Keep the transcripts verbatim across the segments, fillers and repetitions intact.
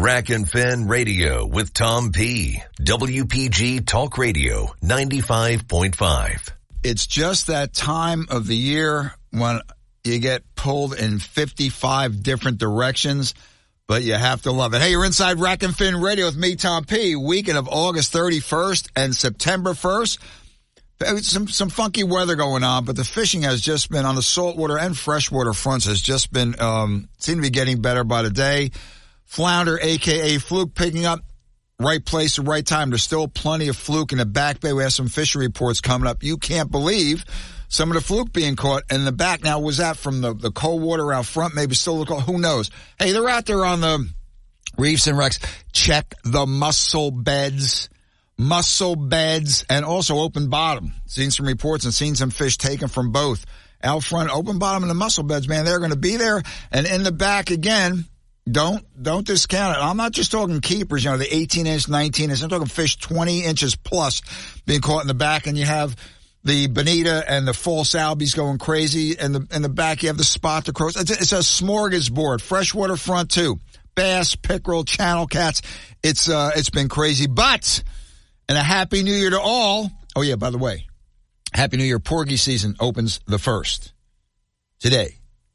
Rack and Fin Radio with Tom P. W P G Talk Radio ninety-five point five. It's just that time of the year when you get pulled in fifty-five different directions, but you have to love it. Hey, you're inside Rack and Fin Radio with me, Tom P. Weekend of August thirty-first and September first. Some some funky weather going on, but the fishing has just been on the saltwater and freshwater fronts has just been, um, seem to be getting better by the day. Flounder, a k a fluke, picking up. Right place at right time. There's still plenty of fluke in the back bay. We have some fishing reports coming up. You can't believe some of the fluke being caught in the back. Now, was that from the, the cold water out front? Maybe still the cold. Who knows? Hey, they're out there on the reefs and wrecks. Check the mussel beds. Mussel beds and also open bottom. Seen some reports and seen some fish taken from both. Out front, open bottom and the mussel beds, man, they're going to be there. And in the back again, don't, don't discount it. I'm not just talking keepers, you know, the eighteen inch, nineteen inch. I'm talking fish twenty inches plus being caught in the back. And you have the bonita and the false albies going crazy. And the, in the back, you have the spot, the crows. It's a, it's a smorgasbord. Freshwater front too. Bass, pickerel, channel cats. It's, uh, it's been crazy, but... And a Happy New Year to all. Oh, yeah, by the way, Happy New Year porgy season opens the first. Today.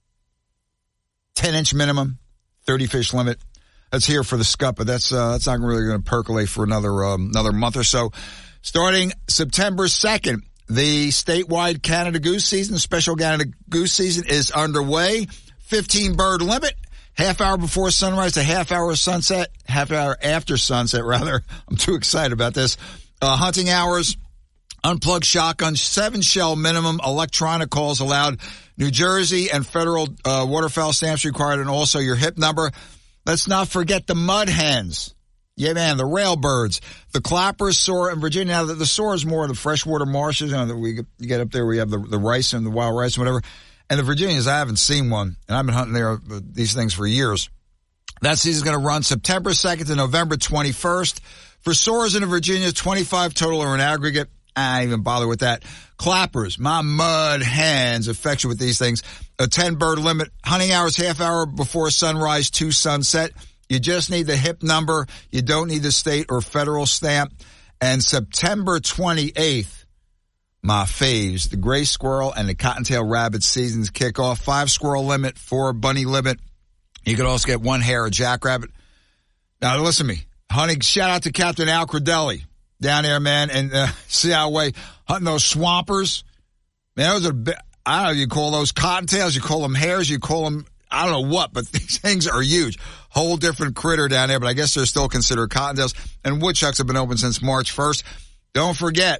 ten inch minimum, thirty fish limit. That's here for the scup, but that's uh, that's not really going to percolate for another um, another month or so. Starting September second, the statewide Canada Goose season, special Canada Goose season is underway. fifteen bird limit. Half hour before sunrise to half hour sunset, half hour after sunset, rather. I'm too excited about this. Uh, hunting hours, unplugged shotguns, seven shell minimum, electronic calls allowed. New Jersey and federal uh, waterfowl stamps required, and also your hip number. Let's not forget the mud hens. Yeah, man, the railbirds, the clappers, soar in Virginia. Now, the, the soar is more of the freshwater marshes. You know, that we you get up there, we have the, the rice and the wild rice and whatever. And the Virginias, I haven't seen one, and I've been hunting there, these things for years. That season's going to run September second to November twenty-first. For soars in the Virginia, twenty-five total or an aggregate. I don't even bother with that. Clappers, my mud hands, affection with these things. A ten bird limit. Hunting hours, half hour before sunrise to sunset. You just need the hip number. You don't need the state or federal stamp. And September twenty-eighth. My faves, the gray squirrel and the cottontail rabbit seasons kick off. Five squirrel limit, four bunny limit. You could also get one hair of jackrabbit. Now, listen to me. Hunting, shout out to Captain Al Credelli down there, man, and uh, Seattle Way, hunting those swampers. Man, those are, I don't know, you call those cottontails, you call them hares, you call them, I don't know what, but these things are huge. Whole different critter down there, but I guess they're still considered cottontails. And woodchucks have been open since March first. Don't forget,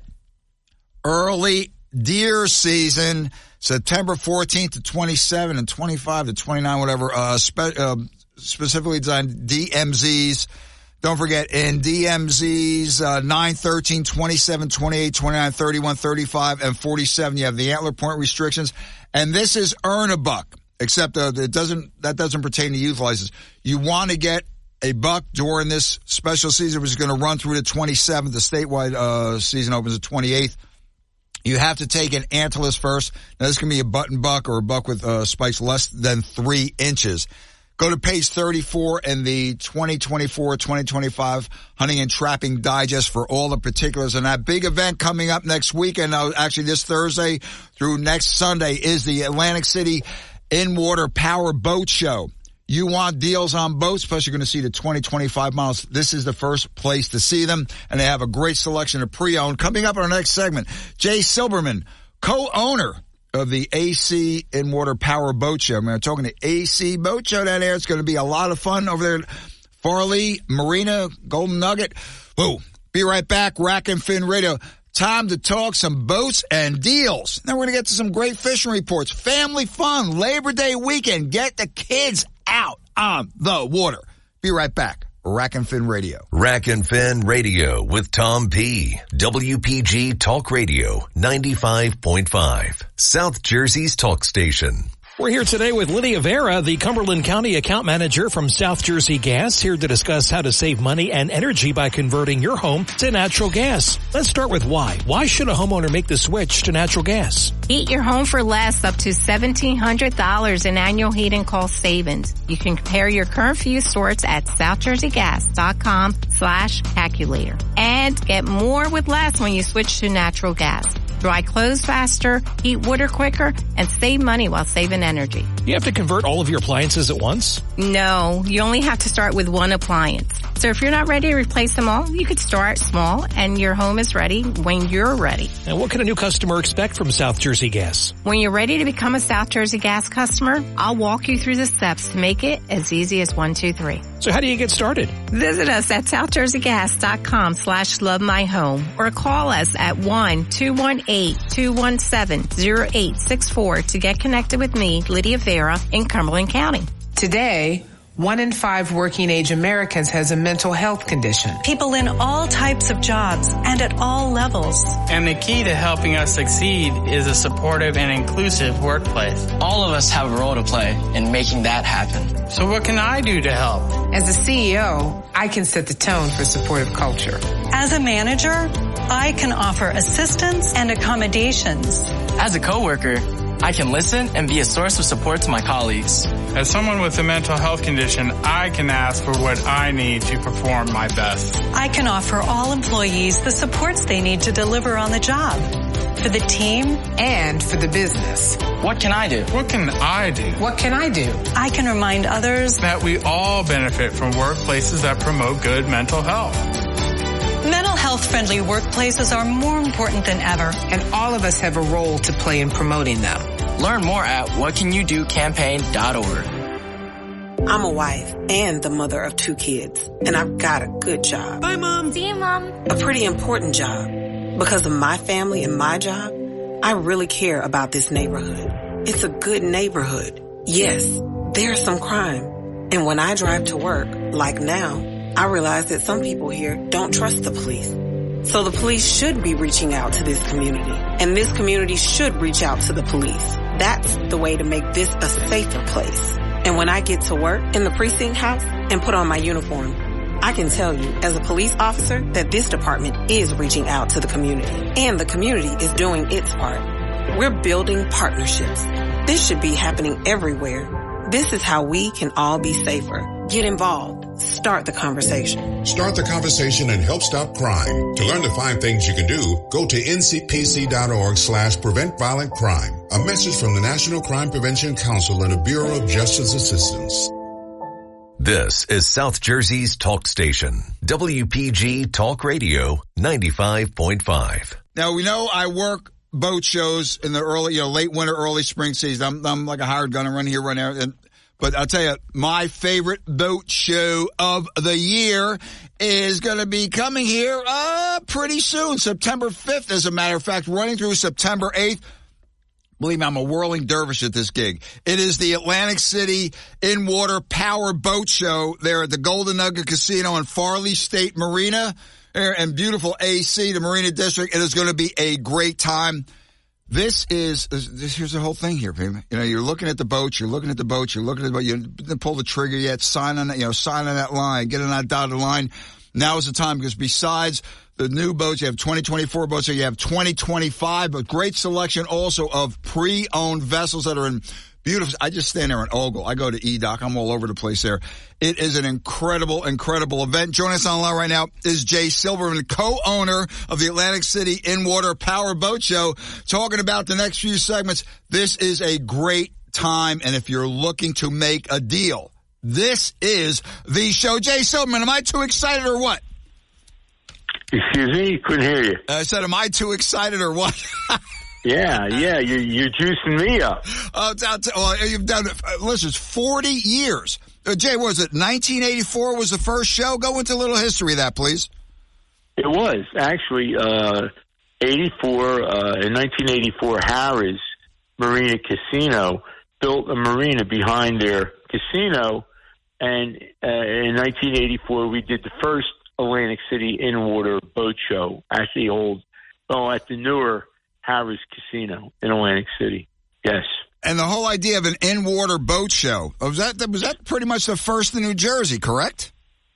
early deer season, September fourteenth to twenty-seven and twenty-five to twenty-nine, whatever, uh, spe- uh, specifically designed D M Zs. Don't forget, in D M Zs, uh, nine, thirteen, twenty-seven, twenty-eight, twenty-nine, thirty-one, thirty-five, and forty-seven, you have the antler point restrictions. And this is earn a buck, except uh, it doesn't, that doesn't pertain to youth license. You want to get a buck during this special season, which is going to run through the twenty-seventh. The statewide uh, season opens the twenty-eighth. You have to take an antlerless first. Now, this can be a button buck or a buck with uh, spikes less than three inches. Go to page thirty-four in the twenty twenty-four twenty twenty-five Hunting and Trapping Digest for all the particulars. And that big event coming up next weekend, uh, actually this Thursday through next Sunday, is the Atlantic City In-Water Power Boat Show. You want deals on boats, plus you're going to see the twenty, twenty-five miles. This is the first place to see them, and they have a great selection of pre-owned. Coming up in our next segment, Jay Silberman, co-owner of the A C In-Water Power Boat Show. I mean, we're talking to A C Boat Show down there. It's going to be a lot of fun over there at Farley Marina, Golden Nugget. Whoa. Be right back. Rack and Fin Radio. Time to talk some boats and deals. Then we're going to get to some great fishing reports. Family fun, Labor Day weekend. Get the kids out on the water. Be right back. Rack and Fin Radio. Rack and Fin Radio with Tom P. W P G Talk Radio ninety-five point five. South Jersey's talk station. We're here today with Lydia Vera, the Cumberland County Account Manager from South Jersey Gas, here to discuss how to save money and energy by converting your home to natural gas. Let's start with why. Why should a homeowner make the switch to natural gas? Heat your home for less, up to seventeen hundred dollars in annual heating cost savings. You can compare your current fuel source at southjerseygas.com slash calculator and get more with less when you switch to natural gas. Dry clothes faster, heat water quicker, and save money while saving energy. You have to convert all of your appliances at once? No, you only have to start with one appliance. So if you're not ready to replace them all, you could start small and your home is ready when you're ready. And what can a new customer expect from South Jersey Gas? When you're ready to become a South Jersey Gas customer, I'll walk you through the steps to make it as easy as one, two, three. So how do you get started? Visit us at southjerseygas.com slash love my home or call us at one two one eight, two one seven, zero eight six four to get connected with me, Lydia Vera, in Cumberland County. Today, one in five working-age Americans has a mental health condition. People in all types of jobs and at all levels. And the key to helping us succeed is a supportive and inclusive workplace. All of us have a role to play in making that happen. So what can I do to help? As a C E O, I can set the tone for supportive culture. As a manager, I can offer assistance and accommodations. As a coworker, I can listen and be a source of support to my colleagues. As someone with a mental health condition, I can ask for what I need to perform my best. I can offer all employees the supports they need to deliver on the job. For the team and for the business. What can I do? What can I do? What can I do? I can remind others that we all benefit from workplaces that promote good mental health. Mental health-friendly workplaces are more important than ever. And all of us have a role to play in promoting them. Learn more at what can you do campaign dot org. I'm a wife and the mother of two kids, and I've got a good job. Bye, Mom. See you, Mom. A pretty important job. Because of my family and my job, I really care about this neighborhood. It's a good neighborhood. Yes, there's some crime. And when I drive to work, like now, I realize that some people here don't trust the police. So the police should be reaching out to this community, and this community should reach out to the police. That's the way to make this a safer place. And when I get to work in the precinct house and put on my uniform, I can tell you as a police officer that this department is reaching out to the community, and the community is doing its part. We're building partnerships. This should be happening everywhere. This is how we can all be safer. Get involved. Start the conversation. Start the conversation and help stop crime. To learn the five things you can do, go to N C P C dot org slash prevent violent crime. A message from the National Crime Prevention Council and the Bureau of Justice Assistance. This is South Jersey's talk station, W P G Talk Radio ninety-five point five. Now, we know I work boat shows in the early, you know, late winter, early spring season. I'm, I'm like a hired gun. I run here, run there. And, but I'll tell you, my favorite boat show of the year is going to be coming here uh pretty soon, September fifth, as a matter of fact, running through September eighth. Believe me, I'm a whirling dervish at this gig. It is the Atlantic City In-Water Power Boat Show there at the Golden Nugget Casino and Farley State Marina and beautiful A C, the Marina District. It is going to be a great time. This is, this, here's the whole thing here, baby. You know, you're looking at the boat, you're looking at the boat, you're looking at the boat, you didn't pull the trigger yet, sign on that, you know, sign on that line, get on that dotted line. Now is the time, because besides the new boats, you have twenty twenty-four boats, so you have twenty twenty-five, but great selection also of pre-owned vessels that are in beautiful. I just stand there and ogle. I go to E D O C. I'm all over the place there. It is an incredible, incredible event. Joining us on the line right now is Jay Silverman, co-owner of the Atlantic City In-Water Power Boat Show, talking about the next few segments. This is a great time, and if you're looking to make a deal, this is the show. Jay Silverman, am I too excited or what? Excuse me? Couldn't hear you. I said, am I too excited or what? Yeah, yeah, you're, you're juicing me up. Oh, it's, well, you've done, uh, listen, it's forty years. Uh, Jay, what was it, nineteen eighty-four was the first show? Go into a little history of that, please. It was, actually, uh, eighty-four, uh, in nineteen eighty-four, Harrah's Marina Casino built a marina behind their casino, and uh, in nineteen eighty-four, we did the first Atlantic City In-Water Boat Show, actually old, oh, at the newer Harrah's Casino in Atlantic City. Yes. and the whole idea of an in-water boat show, was that, was that pretty much the first in New Jersey, correct?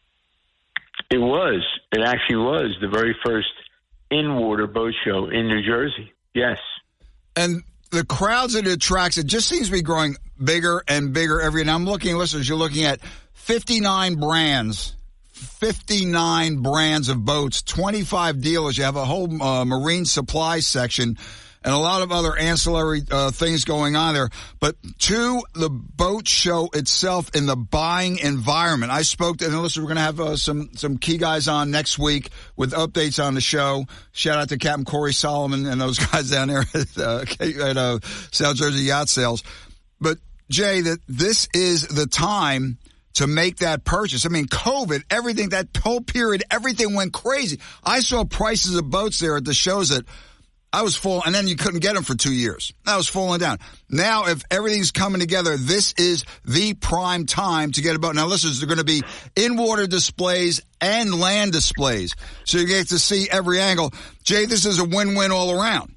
It was. It actually was the very first in-water boat show in New Jersey. Yes. And the crowds it attracts, it just seems to be growing bigger and bigger every year. Now I'm looking, listeners, you're looking at fifty-nine brands, fifty-nine brands of boats, twenty-five dealers. You have a whole uh, marine supply section and a lot of other ancillary uh, things going on there. But to the boat show itself in the buying environment, I spoke to, and listen, we're going to have uh, some some key guys on next week with updates on the show. Shout out to Captain Corey Solomon and those guys down there at, uh, at uh, South Jersey Yacht Sales. But, Jay, that this is the time to make that purchase. I mean, COVID, everything, that whole period, everything went crazy. I saw prices of boats there at the shows that I was full, and then you couldn't get them for two years. I was falling down. Now, if everything's coming together, this is the prime time to get a boat. Now, listeners, there are going to be in-water displays and land displays, so you get to see every angle. Jay, this is a win-win all around.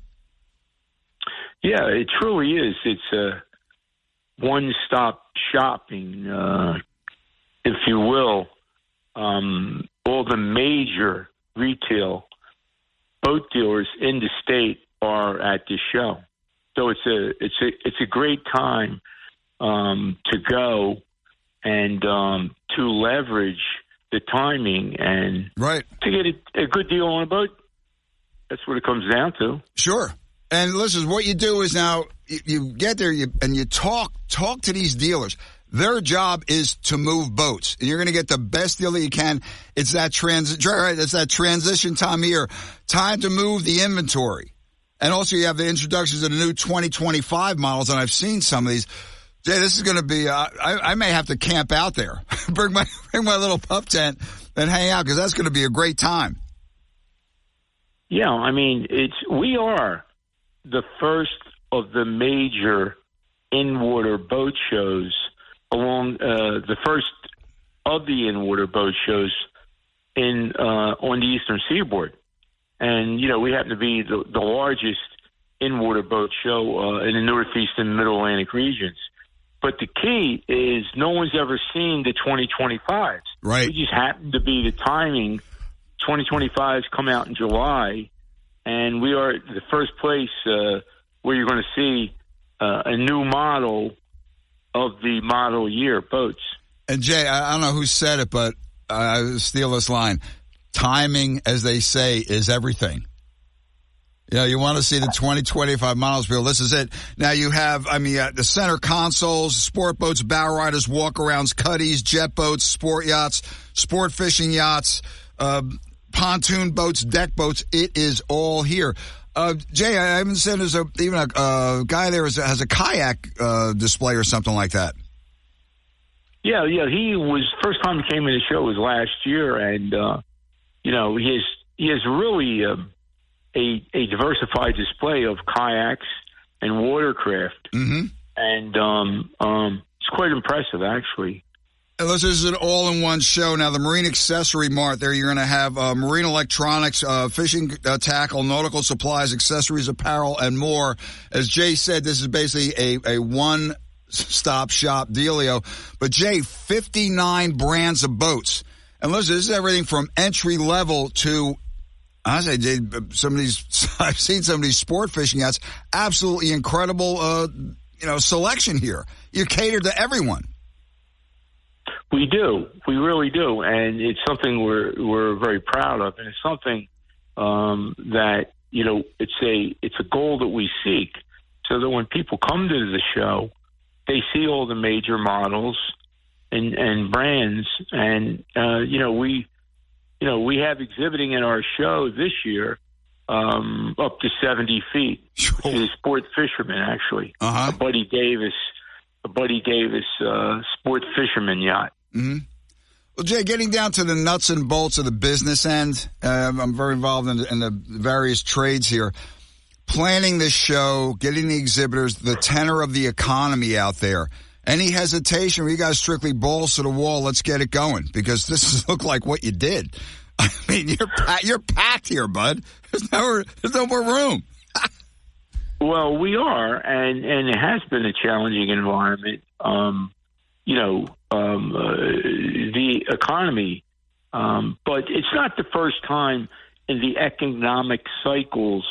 Yeah, it truly is. It's a one-stop shopping, uh, if you will. Um, all the major retail boat dealers in the state are at this show, so it's a it's a it's a great time um, to go and um, to leverage the timing and right to get a, a good deal on a boat. That's what it comes down to. Sure. And listen, what you do is now you, you get there you, and you talk talk to these dealers. Their job is to move boats, and you're going to get the best deal that you can. It's that transi- right, it's that transition time of year, time to move the inventory. And also you have the introductions of the new twenty twenty-five models, and I've seen some of these. Jay, this is going to be, uh, I, I may have to camp out there, bring my bring my little pup tent and hang out, because that's going to be a great time. Yeah, I mean, it's we are the first of the major in-water boat shows, along uh, the first of the in-water boat shows in uh, on the Eastern Seaboard. And, you know, we happen to be the, the largest in-water boat show uh, in the Northeast and Middle Atlantic regions. But the key is no one's ever seen the twenty twenty-fives. Right. We just happen to be the timing. twenty twenty-fives come out in July, and we are the first place uh, where you're going to see uh, a new model of the model year boats. And Jay, I don't know who said it, but I steal this line. Timing, as they say, is everything. You know, you want to see the twenty twenty-five models bill. This is it. Now you have, I mean, uh, the center consoles, sport boats, bow riders, walk-arounds, cuddies, jet boats, sport yachts, sport fishing yachts, uh, pontoon boats, deck boats. It is all here. Uh, Jay, I haven't seen there's a, even a uh, guy there has a, has a kayak uh, display or something like that. Yeah, yeah. He was, first time he came in the show was last year, and, uh, you know, he has, he has really uh, a, a diversified display of kayaks and watercraft. Mm-hmm. And um, um, it's quite impressive, actually. And this is an all-in-one show. Now, the Marine Accessory Mart there, you're going to have uh, marine electronics, uh, fishing uh, tackle, nautical supplies, accessories, apparel, and more. As Jay said, this is basically a, a one-stop shop dealio. But, Jay, fifty-nine brands of boats. And listen, this is everything from entry-level to, I say, Jay, some of these, I've seen some of these sport fishing yachts. Absolutely incredible, uh, you know, selection here. You cater to everyone. We do. We really do. And it's something we're we're very proud of. And it's something um, that, you know, it's a it's a goal that we seek, so that when people come to the show, they see all the major models and, and brands. And, uh, you know, we you know, we have exhibiting in our show this year um, up to seventy feet. Which is sport fishermen, actually. Uh-huh. A Buddy Davis, a Buddy Davis uh, sport fisherman yacht. Mm-hmm. Well, Jay, getting down to the nuts and bolts of the business end, uh, I'm very involved in the, in the various trades here. Planning this show, getting the exhibitors, the tenor of the economy out there. Any hesitation, or you guys strictly balls to the wall, let's get it going, because this is look like what you did. I mean, you're pa- you're packed here, bud. There's no, there's no more room. Well, we are, and, and it has been a challenging environment. Um, you know, um, uh, the economy, um, but it's not the first time in the economic cycles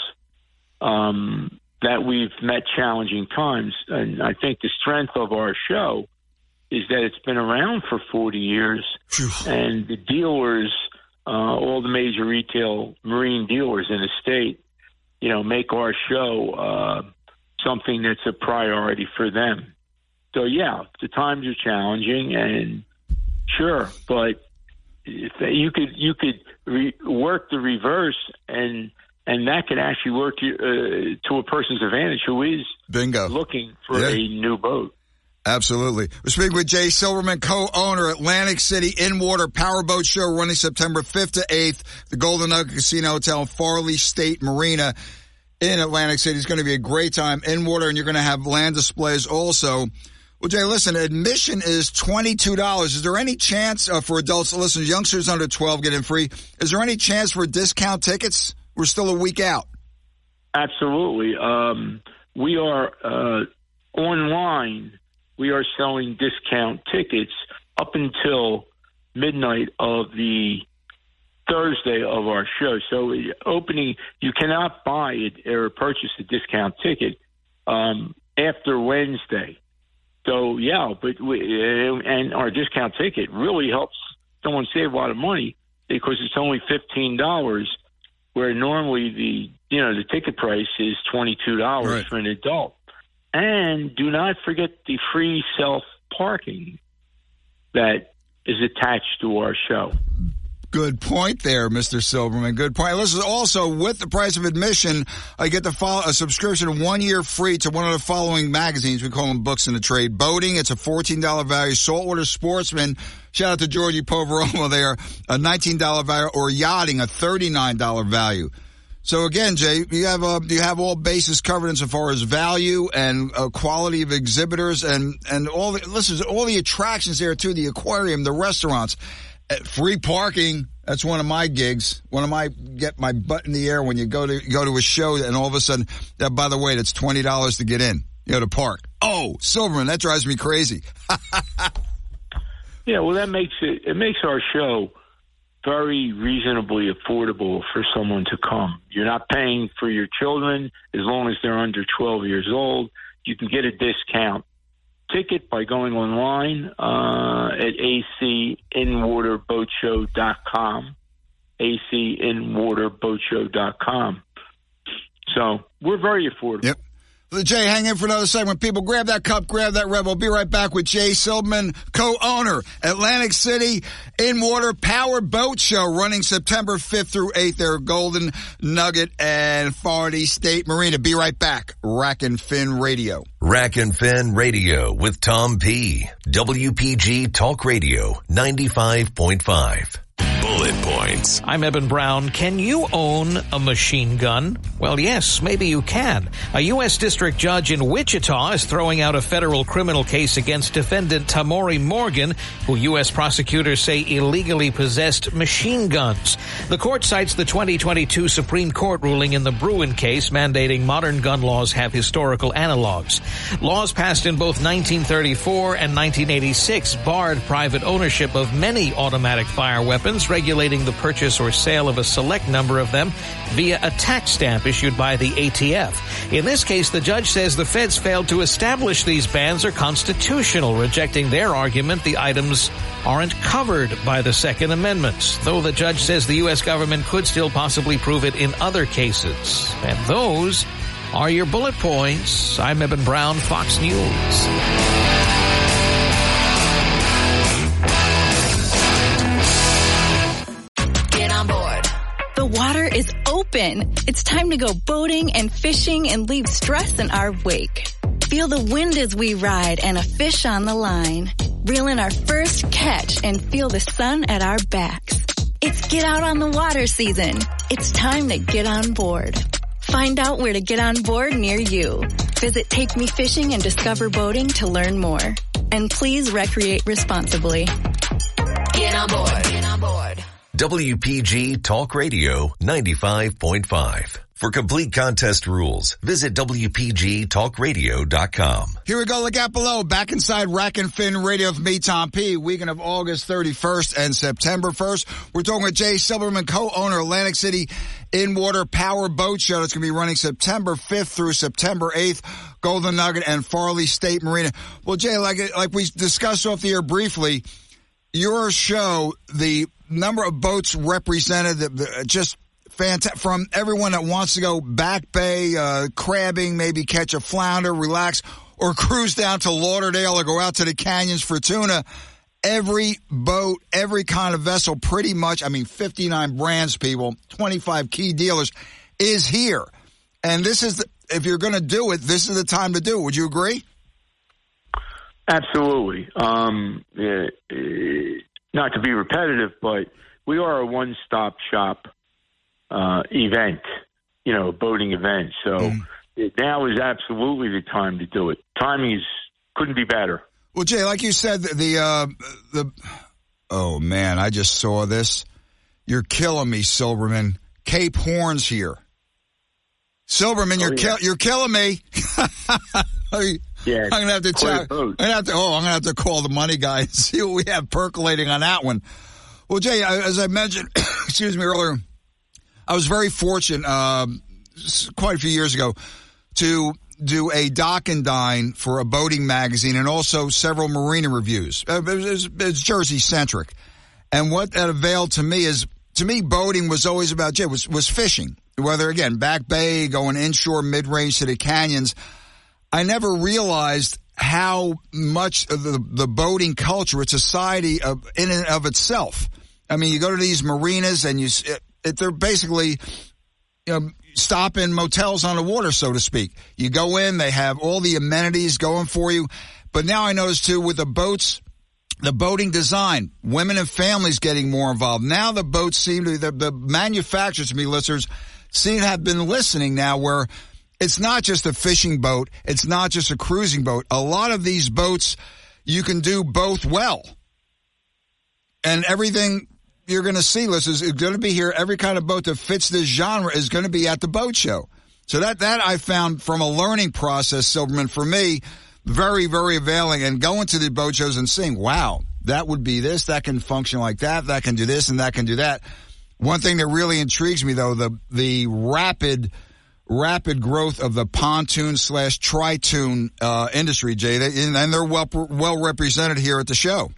um, that we've met challenging times. And I think the strength of our show is that it's been around for forty years, and the dealers, uh, all the major retail marine dealers in the state, you know, make our show uh, something that's a priority for them. So, yeah, the times are challenging, and sure, but if you could you could re- work the reverse, and and that could actually work to, uh, to a person's advantage who is Bingo. looking for yeah. a new boat. Absolutely. We're speaking with Jay Silverman, co-owner, Atlantic City In-Water Powerboat Show, running September fifth to eighth, the Golden Nugget Casino Hotel, Farley State Marina in Atlantic City. It's going to be a great time in water, and you're going to have land displays also. Well, Jay, listen, admission is twenty-two dollars. Is there any chance uh, for adults, listen, youngsters under twelve get in free? Is there any chance for discount tickets? We're still a week out. Absolutely. Um, we are uh, online. We are selling discount tickets up until midnight of the Thursday of our show. So opening, you cannot buy it or purchase a discount ticket um, after Wednesday. So, yeah, but we, and our discount ticket really helps someone save a lot of money because it's only fifteen dollars, where normally the, you know, the ticket price is twenty-two dollars right. for an adult. And do not forget the free self-parking that is attached to our show. Good point there, Mister Silverman. Good point. Listen, also, with the price of admission, I get to follow a subscription one year free to one of the following magazines. We call them Books in the Trade. Boating, it's a fourteen dollars value. Saltwater Sportsman, shout out to Georgie Poveromo there, a nineteen dollars value. Or Yachting, a thirty-nine dollars value. So again, Jay, you have uh, you have all bases covered insofar as value and uh, quality of exhibitors and and all the listen, all the attractions there too, the aquarium, the restaurants, uh, free parking. That's one of my gigs. One of my get my butt in the air when you go to go to a show and all of a sudden, that by the way, that's twenty dollars to get in. You know, to park. Oh, Silverman, that drives me crazy. Yeah, well, that makes it it makes our show very reasonably affordable for someone to come. You're not paying for your children as long as they're under twelve years old. You can get a discount ticket by going online uh, at a c in water boat show dot com, a c in water boat show dot com. So we're very affordable. Yep. Jay, hang in for another segment. People, grab that cup, grab that red. We'll be right back with Jay Silverman, co-owner, Atlantic City In-Water Power Boat Show, running September fifth through eighth there, Golden Nugget and Farley State Marina. Be right back. Rack and Fin Radio. Rack and Fin Radio with Tom P. W P G Talk Radio ninety-five point five. Bullet Points. I'm Eben Brown. Can you own a machine gun? Well, yes, maybe you can. A U S district judge in Wichita is throwing out a federal criminal case against defendant Tamori Morgan, who U S prosecutors say illegally possessed machine guns. The court cites the twenty twenty-two Supreme Court ruling in the Bruin case mandating modern gun laws have historical analogs. Laws passed in both nineteen thirty-four and nineteen eighty-six barred private ownership of many automatic fire weapons, regulating the purchase or sale of a select number of them via a tax stamp issued by the A T F. In this case, the judge says the feds failed to establish these bans are constitutional, rejecting their argument the items aren't covered by the Second Amendment, though the judge says the U S government could still possibly prove it in other cases. And those are your bullet points. I'm Eben Brown, Fox News. The water is open. It's time to go boating and fishing and leave stress in our wake. Feel the wind as we ride and a fish on the line. Reel in our first catch and feel the sun at our backs. It's get out on the water season. It's time to get on board. Find out where to get on board near you. Visit Take Me Fishing and Discover Boating to learn more. And please recreate responsibly. Get on board. Get on board. W P G Talk Radio ninety-five point five. For complete contest rules, visit W P G talk radio dot com. Here we go. Look out below. Back inside Rack and Fin Radio with me, Tom P. Weekend of August thirty-first and September first. We're talking with Jay Silverman, co-owner Atlantic City In-Water Power Boat Show. That's going to be running September fifth through September eighth. Golden Nugget and Farley State Marina. Well, Jay, like like we discussed off the air briefly, your show, the number of boats represented, the, the, just fantastic, from everyone that wants to go back bay, uh, crabbing, maybe catch a flounder, relax, or cruise down to Lauderdale or go out to the canyons for tuna. Every boat, every kind of vessel, pretty much, I mean, fifty-nine brands, people, twenty-five key dealers, is here. And this is, the, if you're going to do it, this is the time to do it. Would you agree? Absolutely. Um, uh, not to be repetitive, but we are a one-stop shop uh, event, you know, a boating event. So mm. now is absolutely the time to do it. Timing is, couldn't be better. Well, Jay, like you said, the, the, uh, the, oh man, I just saw this. You're killing me, Silverman. Cape Horn's here. Silverman, you're, oh, yeah. kill, you're killing me. Yeah, I'm gonna have to tell, I'm gonna have to, oh, I'm gonna have to call the money guy and see what we have percolating on that one. Well, Jay, as I mentioned, excuse me, earlier, I was very fortunate, um, quite a few years ago, to do a dock and dine for a boating magazine and also several marina reviews. Uh, it's, it's Jersey centric, and what that availed to me is, to me, boating was always about, Jay, was was fishing. Whether again back bay, going inshore, mid range to the canyons. I never realized how much of the, the boating culture, a society of, in and of itself. I mean, you go to these marinas and you, it, it, they're basically, you know, stop-in motels on the water, so to speak. You go in, they have all the amenities going for you. But now I notice too with the boats, the boating design, women and families getting more involved. Now the boats seem to, the, the manufacturers, to me, listeners, seem to have been listening now where it's not just a fishing boat. It's not just a cruising boat. A lot of these boats, you can do both well. And everything you're going to see, listeners, is going to be here. Every kind of boat that fits this genre is going to be at the boat show. So that, that I found from a learning process, Silverman, for me, very, very availing. And going to the boat shows and seeing, wow, that would be this, that can function like that, that can do this, and that can do that. One thing that really intrigues me, though, the the rapid, rapid growth of the pontoon slash tri-toon uh, industry, Jay, they, and they're well well represented here at the show.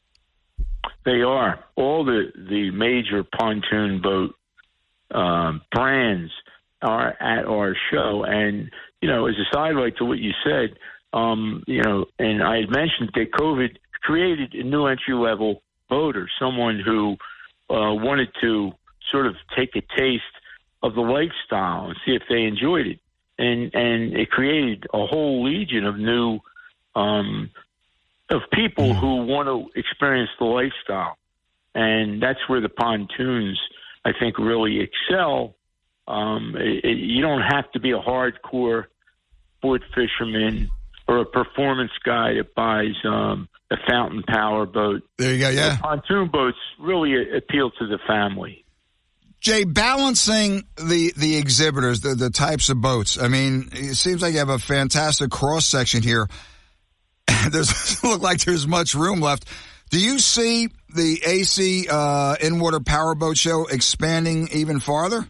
They are. All the, the major pontoon boat um, brands are at our show. And, you know, as a sidelight to what you said, um, you know, and I had mentioned that COVID created a new entry-level boater, someone who Uh, wanted to sort of take a taste of the lifestyle and see if they enjoyed it. And and it created a whole legion of new, um, of people who want to experience the lifestyle. And that's where the pontoons, I think, really excel. Um, it, it, you don't have to be a hardcore sport fisherman or a performance guy that buys um, a fountain power boat. There you go, yeah. The pontoon boats really appeal to the family. Jay, balancing the, the exhibitors, the, the types of boats, I mean, it seems like you have a fantastic cross-section here. There's look like there's much room left. Do you see the A C uh, In-Water Power Boat Show expanding even farther?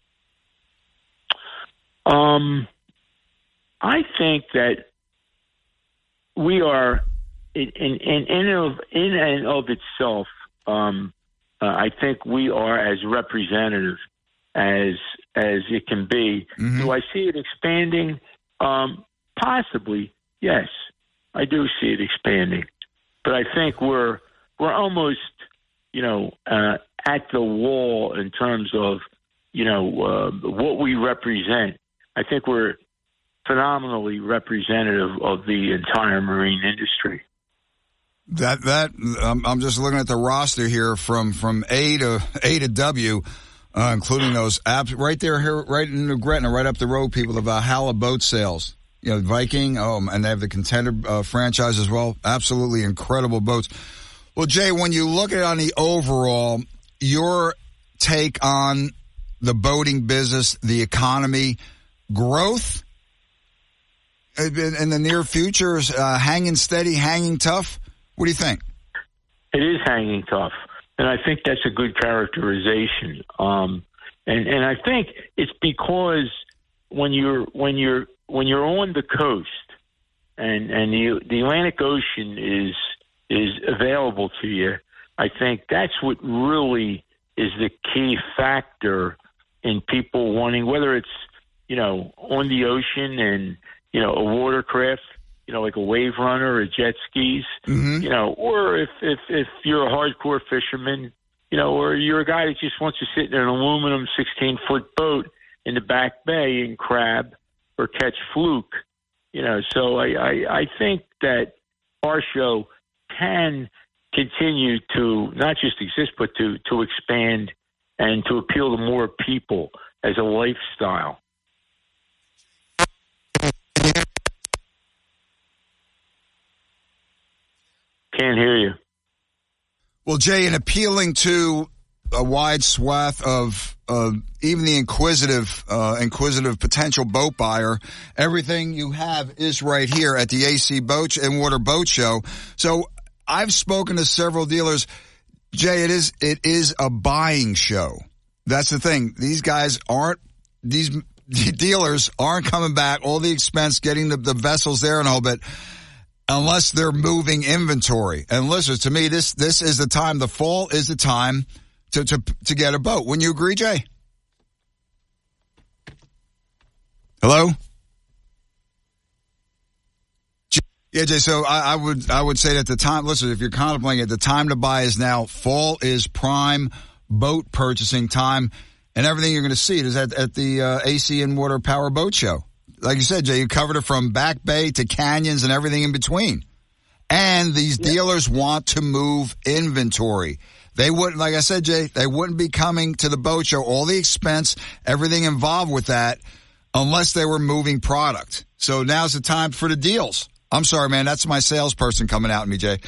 Um, I think that we are, in in in, in, of, in and of itself, um, uh, I think we are as representative as as it can be. Mm-hmm. Do I see it expanding? Um, possibly, yes. I do see it expanding, but I think we're we're almost, you know, uh, at the wall in terms of, you know, uh, what we represent. I think we're phenomenally representative of the entire marine industry. That that um, I'm just looking at the roster here from from A to A to W, uh, including those apps right there here, right in New Gretna, right up the road. People, the Valhalla Boat Sales. You know, Viking, oh, and they have the Contender uh, franchise as well. Absolutely incredible boats. Well, Jay, when you look at it on the overall, your take on the boating business, the economy, growth in, in the near future is uh, hanging steady, hanging tough? What do you think? It is hanging tough, and I think that's a good characterization. Um, and and I think it's because when you're when you're when you're on the coast, and and the the Atlantic Ocean is is available to you, I think that's what really is the key factor in people wanting, whether it's, you know, on the ocean and, you know, a watercraft, you know, like a wave runner or jet skis, mm-hmm. you know, or if, if, if you're a hardcore fisherman, you know, or you're a guy that just wants to sit in an aluminum sixteen-foot boat in the back bay and crab or catch fluke, you know. So I, I, I think that our show can continue to not just exist, but to, to expand and to appeal to more people as a lifestyle. Can't hear you. Well, Jay, in appealing to a wide swath of uh, even the inquisitive, uh, inquisitive potential boat buyer, everything you have is right here at the A C Boat and Water Boat Show. So I've spoken to several dealers. Jay, it is it is a buying show. That's the thing. These guys aren't, these dealers aren't coming back, all the expense, getting the, the vessels there and all, but unless they're moving inventory. And listen, to me, this this is the time, the fall is the time to, to, to get a boat. Wouldn't you agree, Jay? Hello? Yeah, Jay, so I, I would I would say that the time, listen, if you're contemplating it, the time to buy is now. Fall is prime boat purchasing time, and everything you're going to see is at, at the uh, A C and Water Power Boat Show. Like you said, Jay, you covered it from back bay to canyons and everything in between. And these yeah. dealers want to move inventory. They wouldn't, like I said, Jay, they wouldn't be coming to the boat show, all the expense, everything involved with that, unless they were moving product. So now's the time for the deals. I'm sorry, man. That's my salesperson coming out at me, Jay.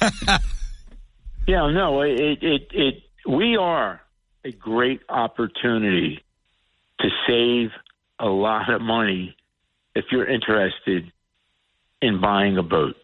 yeah, no, it, it, it, we are a great opportunity to save a lot of money if you're interested in buying a boat.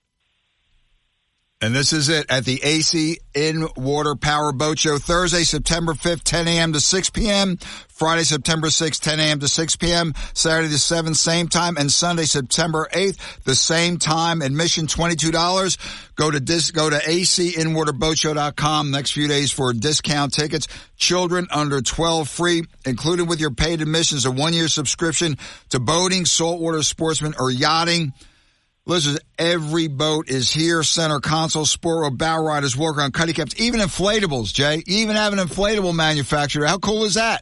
And this is it at the A C In Water Power Boat Show, Thursday, September fifth, ten a.m. to six p.m., Friday, September sixth, ten a.m. to six p.m., Saturday the seventh, same time, and Sunday, September eighth, the same time. Admission twenty-two dollars. Go to dis, go to A C in water boat show dot com next few days for discount tickets. Children under twelve free, included with your paid admissions, a one-year subscription to boating, saltwater sportsman, or yachting. Listen, every boat is here. Center console, sport row, bow riders, walk around, cuddy caps, even inflatables, Jay. You even have an inflatable manufacturer. How cool is that?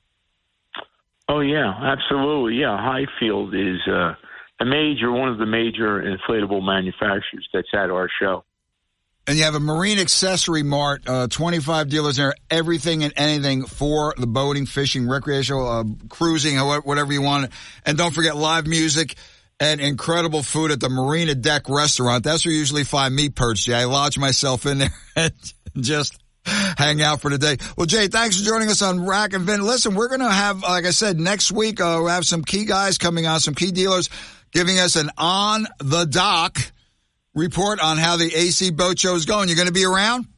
Oh, yeah, absolutely. Yeah, Highfield is uh, a major, one of the major inflatable manufacturers that's at our show. And you have a Marine Accessory Mart, uh, twenty-five dealers there, everything and anything for the boating, fishing, recreational, uh, cruising, whatever you want. And don't forget live music and incredible food at the Marina Deck Restaurant. That's where you usually find me perched, Jay. I lodge myself in there and just hang out for the day. Well, Jay, thanks for joining us on Rack and Fin. Listen, we're going to have, like I said, next week, uh, we'll have some key guys coming on, some key dealers giving us an on-the-dock report on how the A C Boat Show is going. You're going to be around?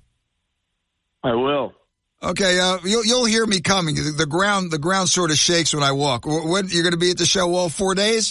I will. Okay, uh, you'll, you'll hear me coming. The, the ground, the ground sort of shakes when I walk. When, you're going to be at the show all four days?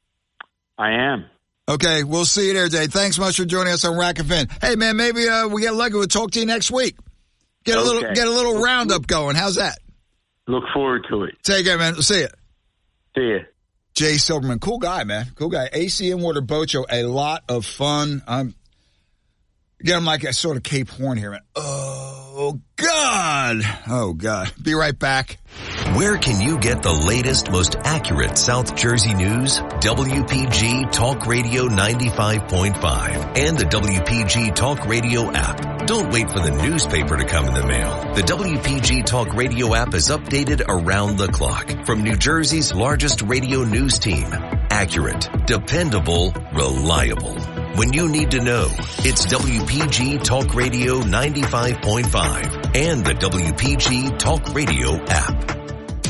I am. Okay, we'll see you there, Jay. Thanks much for joining us on Rack and Fin. Hey, man, maybe uh, we get lucky. We'll talk to you next week. Get a okay. little, get a little roundup going. How's that? Look forward to it. Take care, man. We'll see you. See you. Jay Silverman, cool guy, man. Cool guy. A C In Water Boat Show, a lot of fun. I'm again, I'm like a sort of Cape Horn here, man. Oh God, oh God. Be right back. Where can you get the latest, most accurate South Jersey news? W P G Talk Radio ninety-five point five and the W P G Talk Radio app. Don't wait for the newspaper to come in the mail. The W P G Talk Radio app is updated around the clock from New Jersey's largest radio news team. Accurate, dependable, reliable. When you need to know, it's W P G Talk Radio ninety-five point five and the W P G Talk Radio app.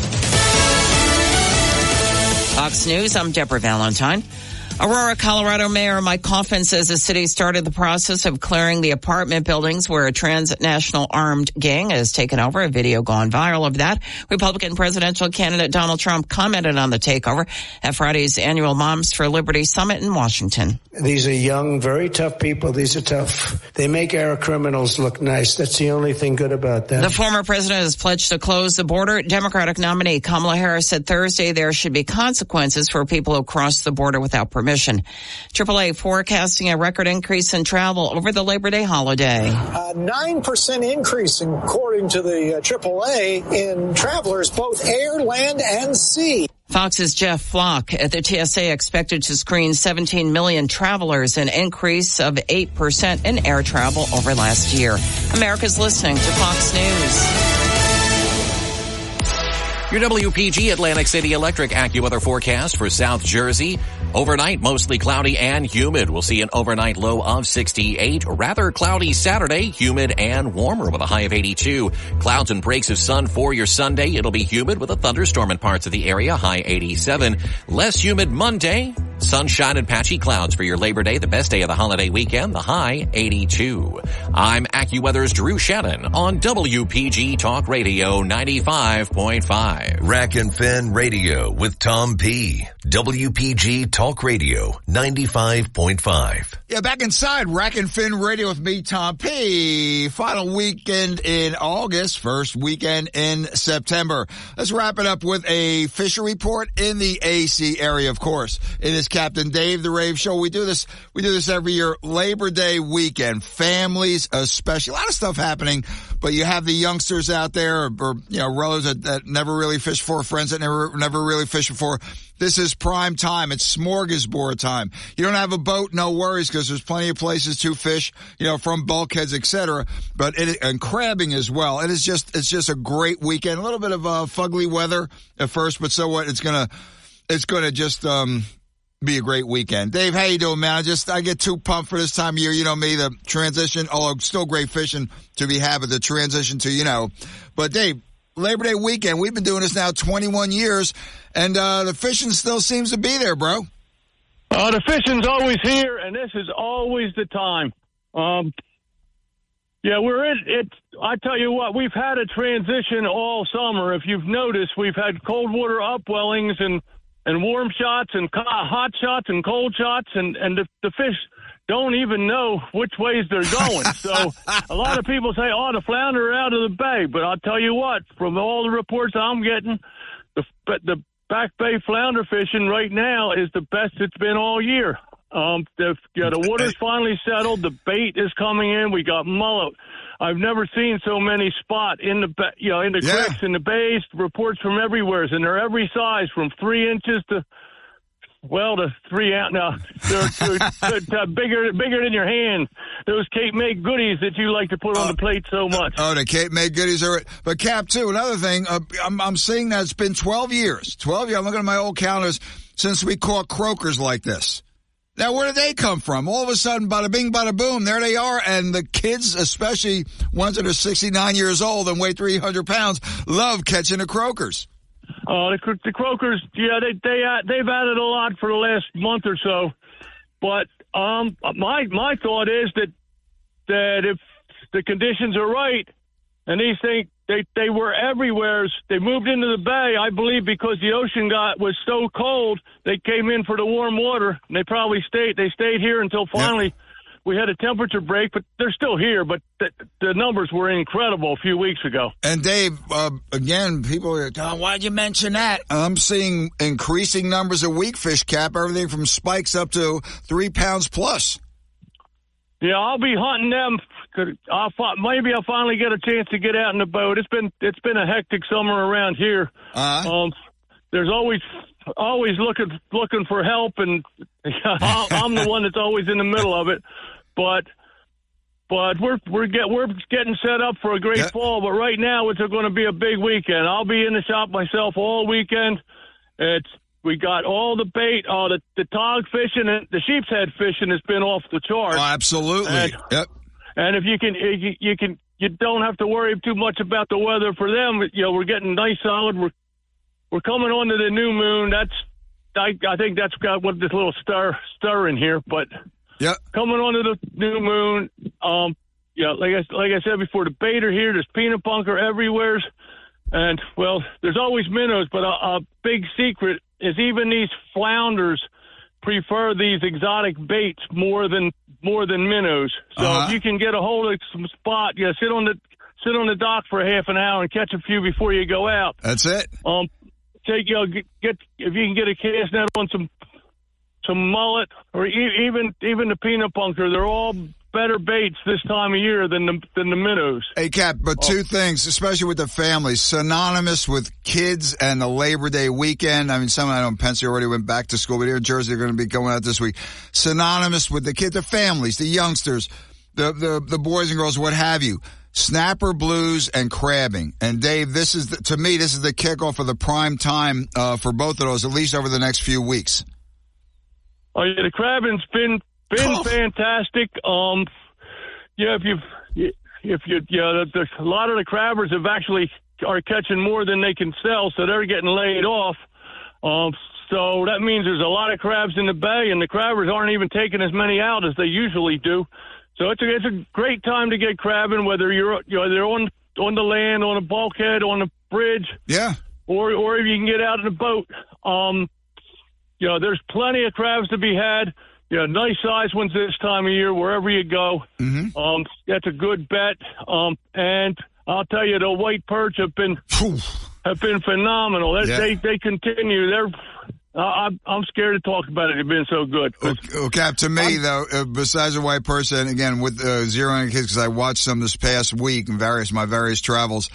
Fox News, I'm Deborah Valentine. Aurora, Colorado Mayor Mike Coffin says the city started the process of clearing the apartment buildings where a transnational armed gang has taken over. A video gone viral of that. Republican presidential candidate Donald Trump commented on the takeover at Friday's annual Moms for Liberty Summit in Washington. These are young, very tough people. These are tough. They make our criminals look nice. That's the only thing good about them. The former president has pledged to close the border. Democratic nominee Kamala Harris said Thursday there should be consequences for people who cross the border without permission. triple A forecasting a record increase in travel over the Labor Day holiday. A nine percent increase, according to the uh, triple A, in travelers, both air, land, and sea. Fox's Jeff Flock at the T S A expected to screen seventeen million travelers, an increase of eight percent in air travel over last year. America's listening to Fox News. Your W P G Atlantic City Electric AccuWeather forecast for South Jersey. Overnight, mostly cloudy and humid. We'll see an overnight low of sixty-eight. Rather cloudy Saturday, humid and warmer with a high of eighty-two. Clouds and breaks of sun for your Sunday. It'll be humid with a thunderstorm in parts of the area, high eighty-seven. Less humid Monday. Sunshine and patchy clouds for your Labor Day, the best day of the holiday weekend, the high eighty-two. I'm AccuWeather's Drew Shannon on W P G Talk Radio ninety-five point five. Rack and Fin Radio with Tom P. W P G Talk Radio ninety-five point five. Yeah, back inside Rack and Fin Radio with me, Tom P. Final weekend in August, first weekend in September. Let's wrap it up with a fishery report in the A C area, of course. It is Captain Dave the Rave Show. We do this, we do this every year. Labor Day weekend, families especially, a lot of stuff happening, but you have the youngsters out there or, or you know, relatives that, that never really fished before, friends that never, never really fished before. This is prime time. It's smorgasbord time. You don't have a boat, no worries, because there's plenty of places to fish, you know, from bulkheads, et cetera. But it, and crabbing as well. It is just, it's just a great weekend. A little bit of uh, fugly weather at first, but so what? It's gonna, it's gonna just um be a great weekend. Dave, how you doing, man? I just, I get too pumped for this time of year. You know me, the transition, although still great fishing to be had, but the transition to, you know. But Dave, Labor Day weekend, we've been doing this now twenty-one years, and uh the fishing still seems to be there, bro. Uh, the fishing's always here, and this is always the time. Um, yeah, we're in it. I tell you what, we've had a transition all summer. If you've noticed, we've had cold water upwellings and, and warm shots and hot shots and cold shots, and, and the, the fish don't even know which ways they're going. So a lot of people say, oh, the flounder are out of the bay. But I'll tell you what, from all the reports I'm getting, the, the Back Bay flounder fishing right now is the best it's been all year. Um, the, yeah, the water's finally settled. The bait is coming in. We got mullet. I've never seen so many spot in the, you know, in the yeah. creeks, in the bays, reports from everywhere. And they're every size from three inches to, well, the three out now. They're, they're, they're bigger, bigger than your hand. Those Cape May goodies that you like to put on uh, the plate so much. Oh, the Cape May goodies are. But Cap, too, another thing. Uh, I'm, I'm seeing that it's been twelve years. twelve years. I'm looking at my old calendars since we caught croakers like this. Now, where did they come from? All of a sudden, bada bing, bada boom, there they are. And the kids, especially ones that are sixty-nine years old and weigh three hundred pounds, love catching the croakers. Uh, the, the croakers, yeah, they, they, they've added a lot for the last month or so. But um, my my thought is that that if the conditions are right, and these things, they, they were everywhere. They moved into the bay, I believe, because the ocean got was so cold, they came in for the warm water, and they probably stayed. They stayed here until finally yep. we had a temperature break, but they're still here. But the, the numbers were incredible a few weeks ago. And Dave, uh, again, people are, oh, why'd you mention that? I'm seeing increasing numbers of weak fish, Cap, everything from spikes up to three pounds plus. Yeah, I'll be hunting them. I'll, maybe I'll finally get a chance to get out in the boat. It's been it's been a hectic summer around here. Uh-huh. Um, there's always always looking looking for help, and I'm the one that's always in the middle of it. But but we're we're get we're getting set up for a great yep. fall. But right now it's going to be a big weekend. I'll be in the shop myself all weekend. It's We got all the bait, all the, the tog fishing, and the sheep's head fishing has been off the charts. Oh, absolutely. And, yep. And if you can, you, you can, you don't have to worry too much about the weather for them. You know, we're getting nice, solid. We're we're coming on to the new moon. That's I, I think that's got what this little stir stir in here. But yep. coming onto the new moon, um, yeah, like I like I said before, the bait are here. There's peanut bunker everywhere, and well, there's always minnows. But a, a big secret is even these flounders prefer these exotic baits more than more than minnows. So uh-huh. if you can get a hold of some spot, yeah, sit on the sit on the dock for a half an hour and catch a few before you go out. That's it. Um, take you know, get, get if you can get a cast net on some some mullet or e- even even the peanut bunker. They're all better baits this time of year than the than the minnows. Hey, Cap, but two things, especially with the families, synonymous with kids and the Labor Day weekend. I mean, some I know in Pennsylvania already went back to school, but here in Jersey they're going to be going out this week. Synonymous with the kids, the families, the youngsters, the the, the boys and girls, what have you. Snapper blues and crabbing. And Dave, this is the, to me, this is the kickoff of the prime time uh, for both of those, at least over the next few weeks. Oh yeah, the crabbing's been. Been oh. fantastic. Um, yeah, if you've, if you, yeah, there's a lot of the crabbers have actually are catching more than they can sell, so they're getting laid off. Um, so that means there's a lot of crabs in the bay, and the crabbers aren't even taking as many out as they usually do. So it's a, it's a great time to get crabbing, whether you're, you know, they're on on the land, on a bulkhead, on a bridge, yeah, or or if you can get out in a boat. Um, you know, there's plenty of crabs to be had. Yeah, nice size ones this time of year, wherever you go. Mm-hmm. Um, that's a good bet. Um, and I'll tell you, the white perch have been have been phenomenal. They, yeah. they they continue. They're uh, I'm I'm scared to talk about it. They've been so good. Okay, Cap, to me I'm, though, uh, besides the white perch, and again with uh, zeroing kids, because I watched some this past week in various my various travels,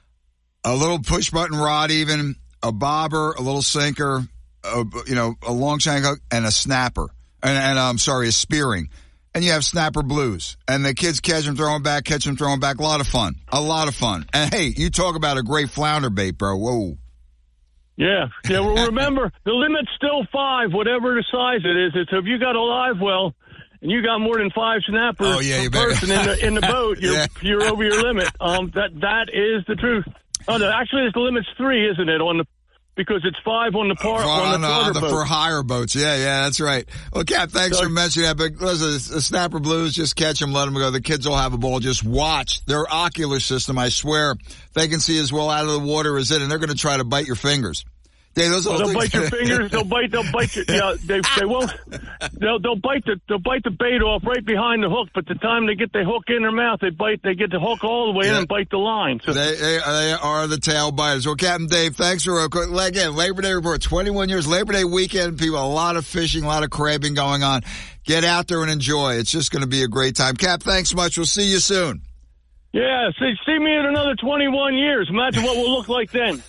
a little push button rod, even a bobber, a little sinker, a, you know, a long shank hook, and a snapper. And, and I'm sorry, a spearing. And you have snapper blues. And the kids catch them, throw them back, catch them, throw them back. A lot of fun. A lot of fun. And, hey, you talk about a great flounder bait, bro. Whoa. Yeah. Yeah, well, remember, the limit's still five, whatever the size it is. It's if you got a live well and you got more than five snappers oh, yeah, per person in the, in the boat, you're, yeah. you're over your limit. Um, that That is the truth. Oh, no, actually, the limit's three, isn't it, on the because it's five on the par uh, on the, on the for higher boats. Yeah, yeah, that's right. Well, Cap, thanks so, for mentioning that. But listen, the snapper blues, just catch them, let them go. The kids will have a ball. Just watch their ocular system. I swear, they can see as well out of the water as it, and they're going to try to bite your fingers. They, those well, they'll bite your fingers. They'll bite. They'll bite. Your, yeah, they they won't. They'll they'll bite the they'll bite the bait off right behind the hook. But the time they get the hook in their mouth, they bite. They get the hook all the way yeah. in and bite the line. So they, they they are the tail biters. Well, Captain Dave, thanks for again Labor Day report. twenty-one years Labor Day weekend. People, a lot of fishing, a lot of crabbing going on. Get out there and enjoy. It's just going to be a great time. Cap, thanks much. We'll see you soon. Yeah, see, see me in another twenty-one years. Imagine what we'll look like then.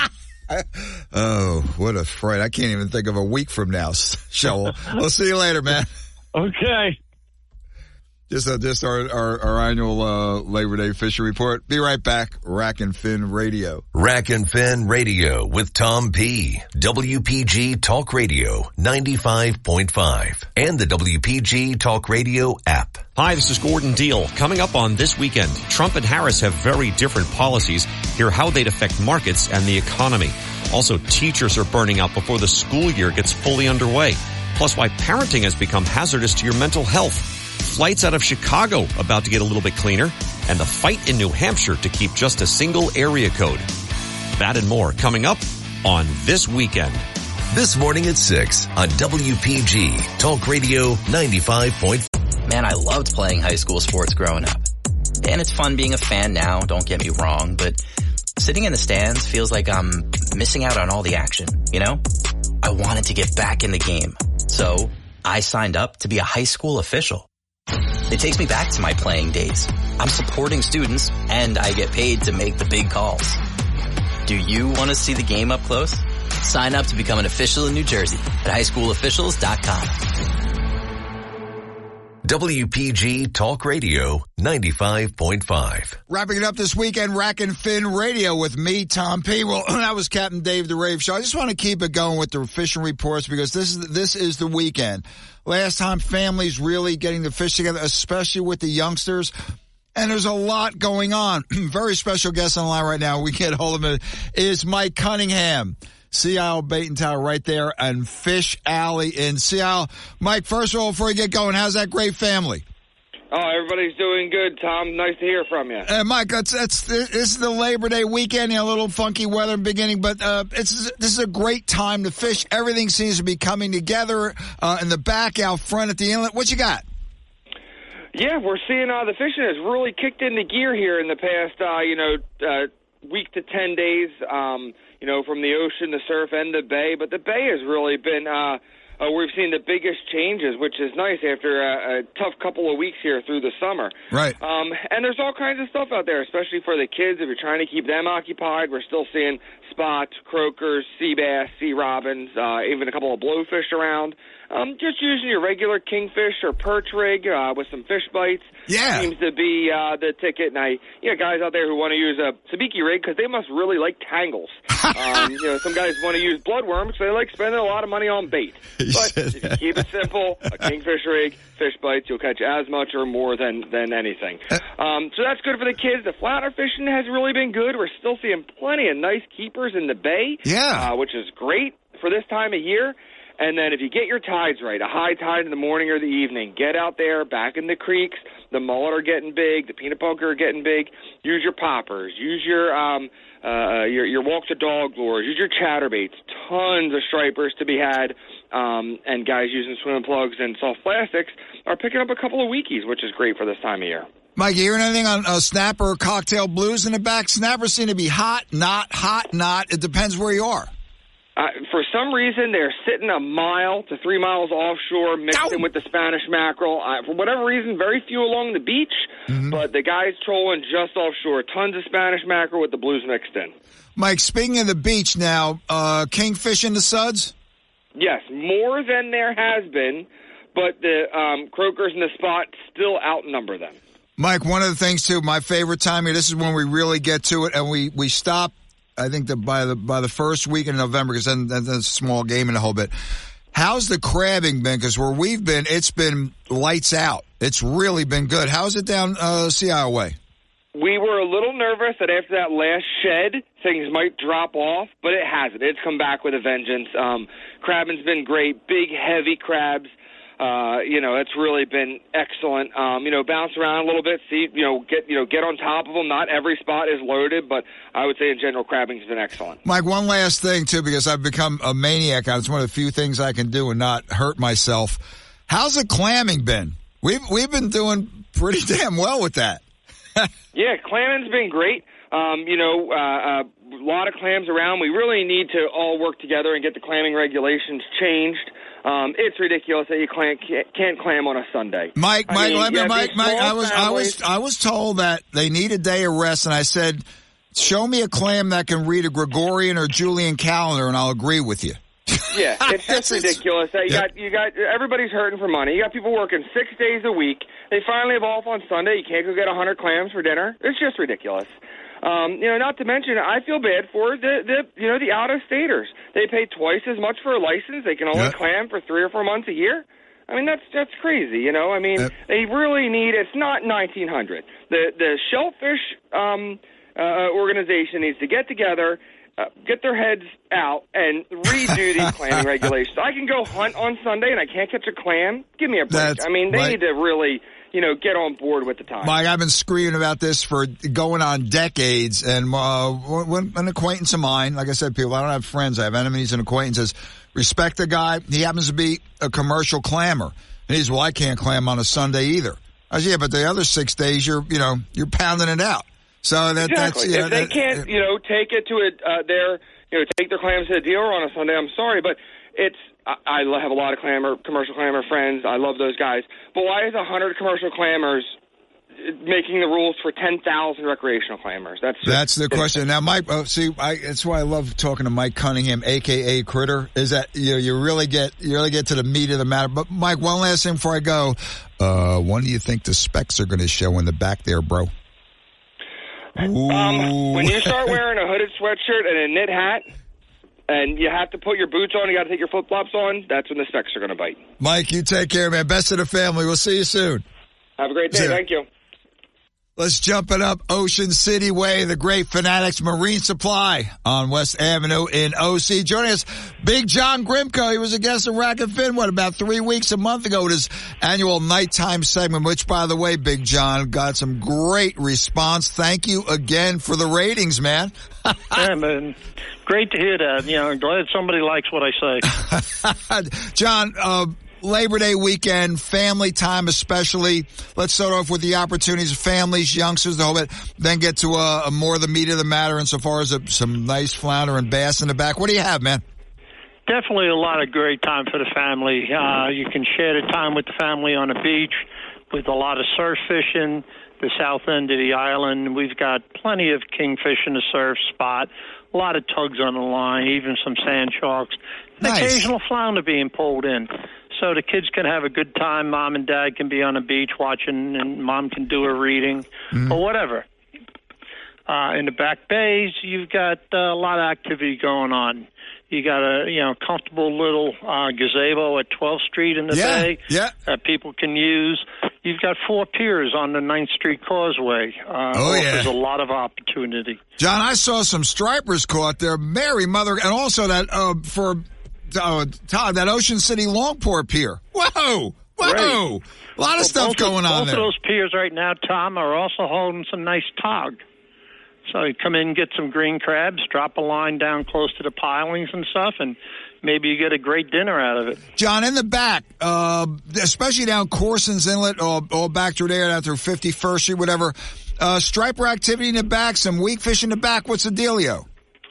Oh, what a fright. I can't even think of a week from now, Shoal. We'll see you later, man. Okay. Just uh, just our, our, our annual uh, Labor Day fishing report. Be right back. Rack and Fin Radio. Rack and Fin Radio with Tom P. W P G Talk Radio ninety-five point five and the W P G Talk Radio app. Hi, this is Gordon Deal. Coming up on This Weekend, Trump and Harris have very different policies. Hear how they'd affect markets and the economy. Also, teachers are burning out before the school year gets fully underway. Plus, why parenting has become hazardous to your mental health. Flights out of Chicago about to get a little bit cleaner. And the fight in New Hampshire to keep just a single area code. That and more coming up on This Weekend. This morning at six on W P G Talk Radio ninety-five point five. Man, I loved playing high school sports growing up. And it's fun being a fan now, don't get me wrong, but sitting in the stands feels like I'm missing out on all the action, you know? I wanted to get back in the game. So I signed up to be a high school official. It takes me back to my playing days. I'm supporting students and I get paid to make the big calls. Do you want to see the game up close? Sign up to become an official in New Jersey at high school officials dot com. W P G Talk Radio ninety-five point five. Wrapping it up this weekend, Rack and Fin Radio with me, Tom P. Well, that was Captain Dave the Rave Show. I just want to keep it going with the fishing reports because this is this is the weekend. Last time families really getting to fish together, especially with the youngsters. And there's a lot going on. Very special guest on the line right now. We get hold of him. Is Mike Cunningham, Sea Isle Bait and Tackle right there, and Fish Alley in Sea Isle. Mike, first of all, before you get going, how's that great family? Oh, everybody's doing good, Tom. Nice to hear from you. Uh, Mike, that's, that's, this is the Labor Day weekend, you know, a little funky weather in the beginning, but uh, it's, this is a great time to fish. Everything seems to be coming together uh, in the back, out front, at the inlet. What you got? Yeah, we're seeing uh, the fishing has really kicked into gear here in the past, uh, you know, uh, week to ten days, um, you know, from the ocean, the surf, and the bay. But the bay has really been, uh, uh, we've seen the biggest changes, which is nice after a, a tough couple of weeks here through the summer. Right. Um, and there's all kinds of stuff out there, especially for the kids. If you're trying to keep them occupied, we're still seeing spots, croakers, sea bass, sea robins, uh, even a couple of blowfish around. Um, just using your regular kingfish or perch rig uh, with some fish bites yeah. seems to be uh, the ticket. And I, you know, guys out there who want to use a sabiki rig because they must really like tangles. um, you know, some guys want to use bloodworms because they like spending a lot of money on bait. But if you keep it simple, a kingfish rig, fish bites, you'll catch as much or more than than anything. Um, so that's good for the kids. The flounder fishing has really been good. We're still seeing plenty of nice keepers in the bay, yeah, uh, which is great for this time of year. And then if you get your tides right, a high tide in the morning or the evening, get out there, back in the creeks. The mullet are getting big. The peanut bunker are getting big. Use your poppers. Use your um, uh, your, your walk the dog lures. Use your chatterbaits. Tons of stripers to be had. Um, and guys using swimming plugs and soft plastics are picking up a couple of weekies, which is great for this time of year. Mike, you hearing anything on uh, snapper or cocktail blues in the back? Snappers seem to be hot, not, hot, not. It depends where you are. Uh, for some reason, they're sitting a mile to three miles offshore, mixing with the Spanish mackerel. Uh, for whatever reason, very few along the beach, mm-hmm. but the guys trolling just offshore. Tons of Spanish mackerel with the blues mixed in. Mike, speaking of the beach now, uh, kingfish in the suds? Yes, more than there has been, but the um, croakers in the spot still outnumber them. Mike, one of the things, too, my favorite time here, this is when we really get to it, and we, we stop. I think that by the by the first week in November, because then that's a small game in a whole bit. How's the crabbing been? Because where we've been, it's been lights out. It's really been good. How's it down uh, Sea Isle way? We were a little nervous that after that last shed, things might drop off, but it hasn't. It's come back with a vengeance. Um, crabbing's been great. Big, heavy crabs. Uh, you know, it's really been excellent. Um, you know, bounce around a little bit, see, you know, get, you know, get on top of them. Not every spot is loaded, but I would say in general, crabbing's been excellent. Mike, one last thing too, because I've become a maniac on it. It's one of the few things I can do and not hurt myself. How's the clamming been? We've, we've been doing pretty damn well with that. Yeah, clamming's been great. Um, you know, uh, uh, a lot of clams around. We really need to all work together and get the clamming regulations changed. Um, it's ridiculous that you clam, can't clam on a Sunday. Mike, I Mike, mean, let me, yeah, Mike, Mike. I was, families. I was, I was told that they need a day of rest, and I said, "Show me a clam that can read a Gregorian or Julian calendar, and I'll agree with you." Yeah, it's just ridiculous. That you yeah. got, you got, everybody's hurting for money. You got people working six days a week. They finally have off on Sunday. You can't go get a hundred clams for dinner. It's just ridiculous. Um, you know, not to mention, I feel bad for the, the you know, the out-of-staters. They pay twice as much for a license. They can only yeah. clam for three or four months a year. I mean, that's that's crazy, you know. I mean, uh, they really need, it's not nineteen hundred. The, the Shellfish um, uh, organization needs to get together, uh, get their heads out, and redo these clamming regulations. I can go hunt on Sunday and I can't catch a clam? Give me a break. I mean, they right. need to really... you know, get on board with the time. Mike, I've been screaming about this for going on decades, and uh, when an acquaintance of mine, like I said, people, I don't have friends, I have enemies and acquaintances, respect the guy. He happens to be a commercial clammer. And he's, well, I can't clam on a Sunday either. I said, yeah, but the other six days, you're, you know, you're pounding it out. So that, exactly. that's, you know, if they that, can't, you know, take it to a, uh, their, you know, take their clams to the dealer on a Sunday, I'm sorry, but it's, I have a lot of clammer, commercial clammer friends. I love those guys. But why is one hundred commercial clammers making the rules for ten thousand recreational clammers? That's just, that's the question. Now, Mike, oh, see, I, that's why I love talking to Mike Cunningham, a k a. Critter, is that you know, you really get you really get to the meat of the matter. But, Mike, one last thing before I go. Uh, when do you think the specs are going to show in the back there, bro? Um, when you start wearing a hooded sweatshirt and a knit hat, and you have to put your boots on, you got to take your flip-flops on, that's when the specs are going to bite. Mike, you take care, man. Best of the family. We'll see you soon. Have a great day. Thank you. Let's jump it up Ocean City Way, the great Fanatics Marine Supply on West Avenue in O C. Joining us, Big John Grimko. He was a guest of Rack and Fin, what, about three weeks, a month ago with his annual nighttime segment, which, by the way, Big John, got some great response. Thank you again for the ratings, man. Yeah, man. Great to hear that. You know, I'm glad somebody likes what I say. John, uh, Labor Day weekend, family time especially. Let's start off with the opportunities of families, youngsters, the whole bit, then get to a, a more of the meat of the matter insofar as a, some nice flounder and bass in the back. What do you have, man? Definitely a lot of great time for the family. Uh, you can share the time with the family on the beach with a lot of surf fishing, the south end of the island. We've got plenty of kingfish in the surf spot, a lot of tugs on the line, even some sand sharks, an nice. Occasional flounder being pulled in. So the kids can have a good time. Mom and dad can be on the beach watching, and mom can do a reading mm-hmm. or whatever. Uh, in the back bays, you've got uh, a lot of activity going on. You got a you know comfortable little uh, gazebo at twelfth Street in the yeah, bay yeah. that people can use. You've got four piers on the ninth Street Causeway. Uh, oh, yeah. There's a lot of opportunity. John, I saw some stripers caught there. Mary, mother, and also that uh, for... Uh, Todd, that Ocean City Longport Pier. Whoa! Whoa! Great. A lot of well, stuff going of, on both there. Both of those piers right now, Tom, are also holding some nice tog. So you come in and get some green crabs, drop a line down close to the pilings and stuff, and maybe you get a great dinner out of it. John, in the back, uh, especially down Corson's Inlet, all, all back through there, down through fifty-first Street, whatever, uh, striper activity in the back, some weak fish in the back. What's the dealio?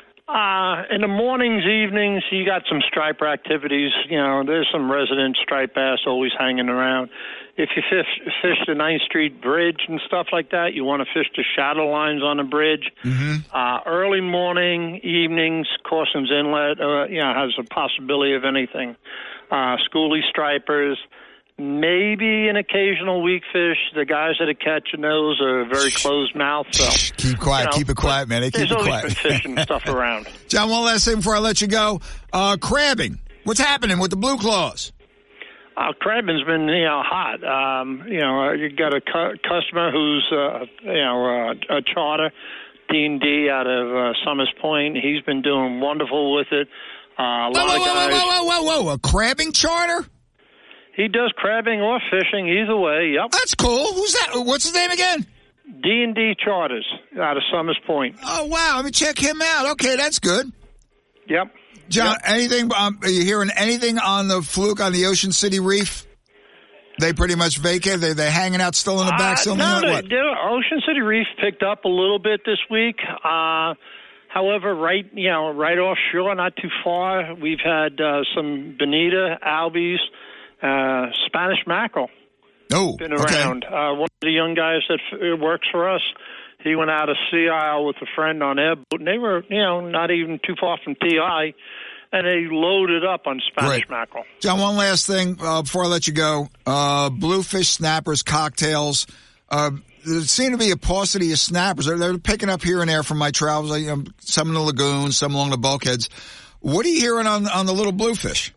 Uh, in the mornings, evenings, you got some striper activities. You know, there's some resident striped bass always hanging around. If you fish, fish the ninth Street Bridge and stuff like that, you want to fish the shadow lines on the bridge. Mm-hmm. Uh, early morning, evenings, Corson's Inlet, uh, you know, has a possibility of anything. Uh, schoolie stripers, maybe an occasional weak fish. The guys that are catching those are very closed mouth. So keep quiet, you know, keep it quiet, man. They keep there's it always quiet. been fishing stuff around. John, one last thing before I let you go. Uh, crabbing. What's happening with the blue claws? Uh, crabbing's been, you know, hot. Um, you know, you got a cu- customer who's, uh, you know, uh, a charter, Dean D out of uh, Summers Point. He's been doing wonderful with it. Uh, a whoa, lot whoa, of guys. whoa, whoa, whoa, whoa, whoa! A crabbing charter? He does crabbing or fishing, either way. Yep. That's cool. Who's that? What's his name again? D and D Charters out of Summers Point. Oh wow! Let me check him out. Okay, that's good. Yep. John, yep. anything? Um, are you hearing anything on the fluke on the Ocean City Reef? They pretty much vacated. They they hanging out still in the back. Uh, Still no, in the, the, what? the Ocean City Reef picked up a little bit this week. Uh, however, right you know right offshore, not too far, we've had uh, some bonita, albies. Uh, Spanish mackerel. Oh, been around. Okay. Uh, one of the young guys that f- works for us, he went out of Sea Isle with a friend on their boat, and they were, you know, not even too far from T I, and they loaded up on Spanish Great. mackerel. John, one last thing uh, before I let you go. Uh, bluefish, snappers, cocktails. Uh, there seem to be a paucity of snappers. They're, they're picking up here and there from my travels. Like, you know, some in the lagoons, some along the bulkheads. What are you hearing on on the little bluefish?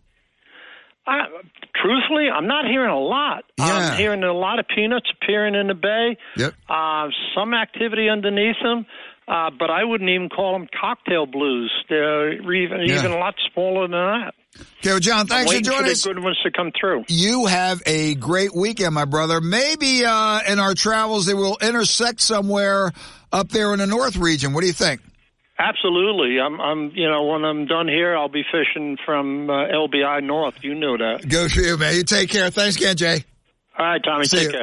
Uh, truthfully, I'm not hearing a lot. Yeah. I'm hearing a lot of peanuts appearing in the bay. Yep. Uh, some activity underneath them, uh, but I wouldn't even call them cocktail blues. They're even, Yeah. even a lot smaller than that. Okay, well, John, thanks I'm for joining for us. the good ones to come through. You have a great weekend, my brother. Maybe uh, in our travels they will intersect somewhere up there in the North region. What do you think? Absolutely. I'm, I'm, you know, when I'm done here, I'll be fishing from uh, L B I North. You know that. Good for you, man. You take care. Thanks again, Jay. All right, Tommy. See take you. care.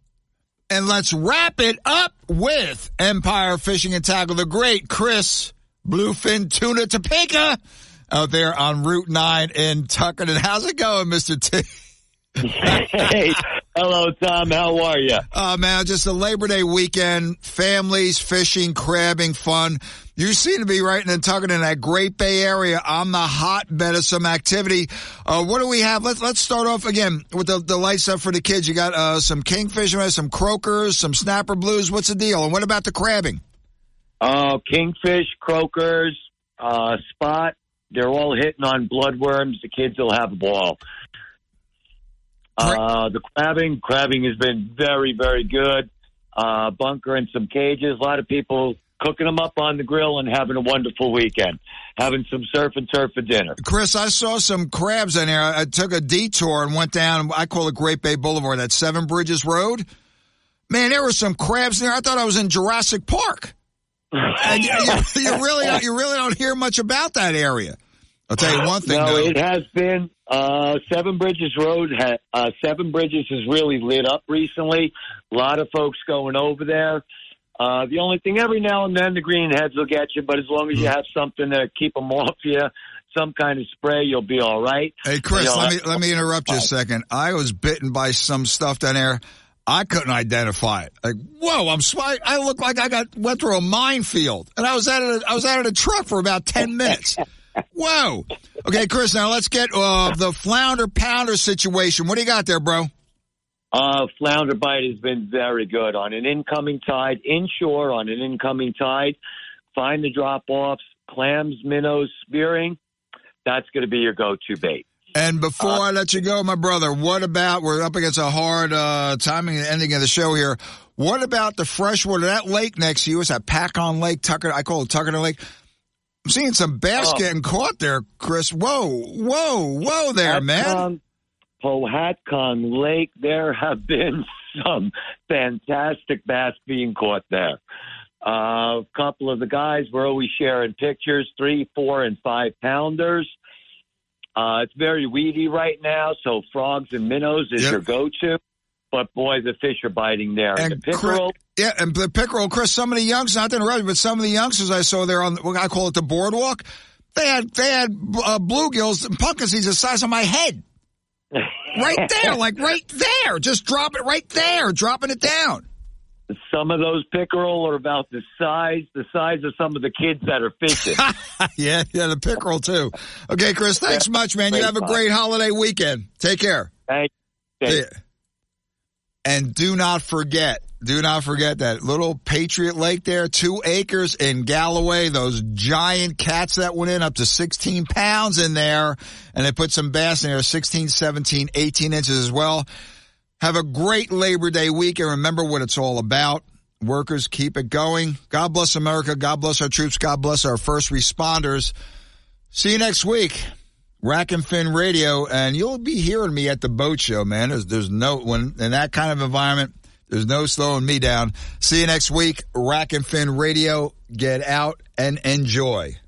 And let's wrap it up with Empire Fishing and Tackle, the great Chris Bluefin Tuna Topeka out there on Route nine in Tuckerton. How's it going, Mister T? Hey, hello, Tom. How are you? Oh, man, just a Labor Day weekend, families, fishing, crabbing, fun. You seem to be right in Tuckerton, in that Great Bay area, on the hotbed of some activity. Uh, what do we have? Let's let's start off again with the, the light stuff for the kids. You got uh, some kingfish, some croakers, some snapper blues. What's the deal? And what about the crabbing? Uh, kingfish, croakers, uh, spot. They're all hitting on bloodworms. The kids will have a ball. Uh, the crabbing, crabbing has been very, very good. uh, bunkering some cages. A lot of people cooking them up on the grill and having a wonderful weekend, having some surf and turf for dinner. Chris, I saw some crabs in there. I took a detour and went down, I call it Great Bay Boulevard, that Seven Bridges Road. Man, there were some crabs there. I thought I was in Jurassic Park. And you, you, you really don't, you really don't hear much about that area. I'll tell you one thing, no, though. it has been, uh, Seven Bridges Road, ha- uh, Seven Bridges has really lit up recently. A lot of folks going over there. Uh, the only thing, every now and then the greenheads will get you, but as long as you have something to keep them off you, some kind of spray, you'll be all right. Hey, Chris, you know, let me let me interrupt you a second. I was bitten by some stuff down there. I couldn't identify it. Like, whoa, I'm sw- I look like I got went through a minefield, and I was out of the, I was out of the truck for about ten minutes. Whoa. Okay, Chris, now let's get uh, the flounder pounder situation. What do you got there, bro? Uh, flounder bite has been very good on an incoming tide, inshore on an incoming tide. Find the drop-offs, clams, minnows, spearing. That's going to be your go-to bait. And before uh, I let you go, my brother, what about, we're up against a hard uh, timing and ending of the show here. What about the freshwater, that lake next to you? Is that Pack-on Lake, Tucker? I call it Tucker Lake. I'm seeing some bass oh. getting caught there, Chris. Whoa, whoa, whoa there, Pack-on. man. Powhatan Lake, there have been some fantastic bass being caught there. Uh, a couple of the guys were always sharing pictures, three, four, and five pounders. Uh, it's very weedy right now, so frogs and minnows is yep. your go-to. But, boy, the fish are biting there. And, and the pickerel. Chris, yeah, and the pickerel, Chris, some of the youngsters, not to interrupt you, but some of the youngsters I saw there on, what I call it the boardwalk, they had, they had uh, bluegills and pumpkin seeds the size of my head. Right there, like right there. Just drop it right there, dropping it down. Some of those pickerel are about the size, the size of some of the kids that are fishing. yeah, yeah, the pickerel too. Okay, Chris, thanks yeah, much, man. You have a great holiday weekend. Take care. Thank you. And do not forget, do not forget that little Patriot Lake there, two acres in Galloway, those giant cats that went in up to sixteen pounds in there, and they put some bass in there, sixteen, seventeen, eighteen inches as well. Have a great Labor Day weekend. Remember what it's all about. Workers, keep it going. God bless America. God bless our troops. God bless our first responders. See you next week. Rack and Fin Radio, and you'll be hearing me at the boat show, man. There's, there's no, when in that kind of environment, there's no slowing me down. See you next week. Rack and Fin Radio. Get out and enjoy.